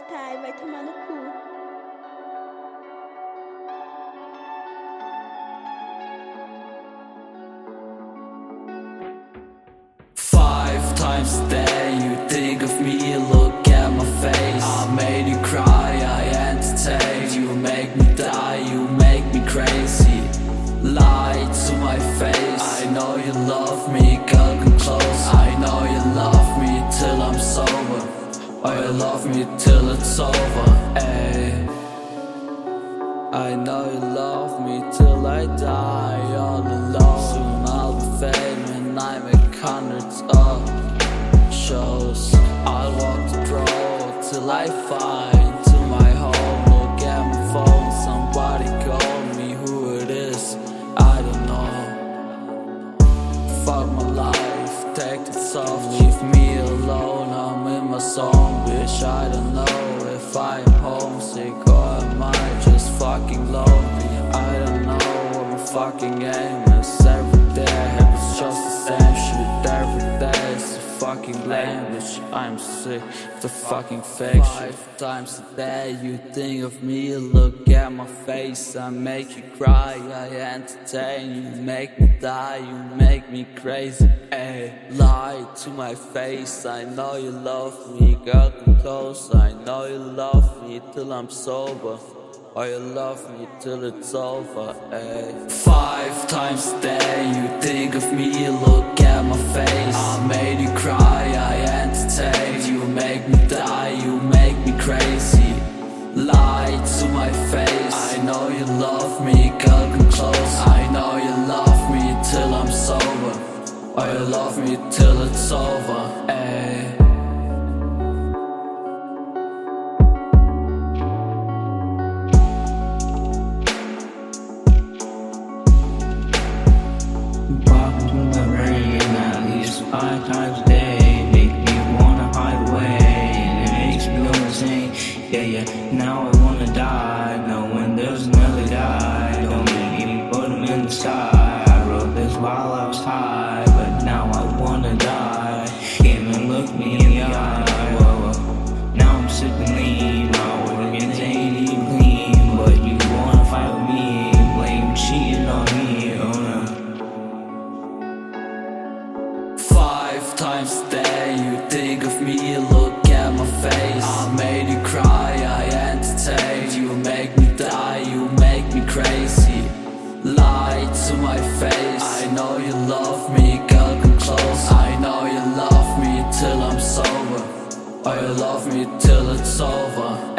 otário, vai tomar no cu. Five times a day you think of me, look at my face. I made you cry, I entertain. You make me die, you make me crazy. Lie to my face. I know you love me, girl, come close. I know you love me till I'm sober, or you love me till it's over, ayy. I know you love me till I die all alone. Soon I'll be famous and I make hundreds of shows. I'll walk the road till I find to my home. Look at my phone, somebody call me, who it is, I don't know. Fuck my life, take it soft, leave me alone. I'm in my zone, bitch, I don't know if I am homesick or am I just fucking lonely. I don't know what my fucking aim is. Every day happens just the same shit. Every day it's a fucking lame, bitch, I'm sick of the fucking fake shit. 5 times a day you think of me, look at my face. I make you cry, I entertain. You make me die, you make me crazy, ayy. Lie to my face, I know you love me, girl, come close. I know you love me till I'm sober, or you love me till it's over, ayy. 5 times a day you think of me, look at my face. I made you cry, I entertain. You make me die, you make me crazy. Lie to my face. I know you love me, girl, come close. I know you love me till I'm sober, or you love me till it's over, ayy. Five times a day, make me wanna hide away, and it makes me go insane. Yeah, now I wanna die, knowing there's another guy. Don't make me put him in the sky. I wrote this while I was high, but now I wanna die. Can't even look me in the eye. Whoa. Now I'm sick and lean, my organs ain't even clean, but you wanna fight with me, blame cheating on me, oh no. 5 times a day you think of me, look at my face. I made you cry, I entertain. You make me die, you make me crazy. Lie to my face. I know you love me, girl, come close. I know you love me till I'm sober, or you love me till it's over.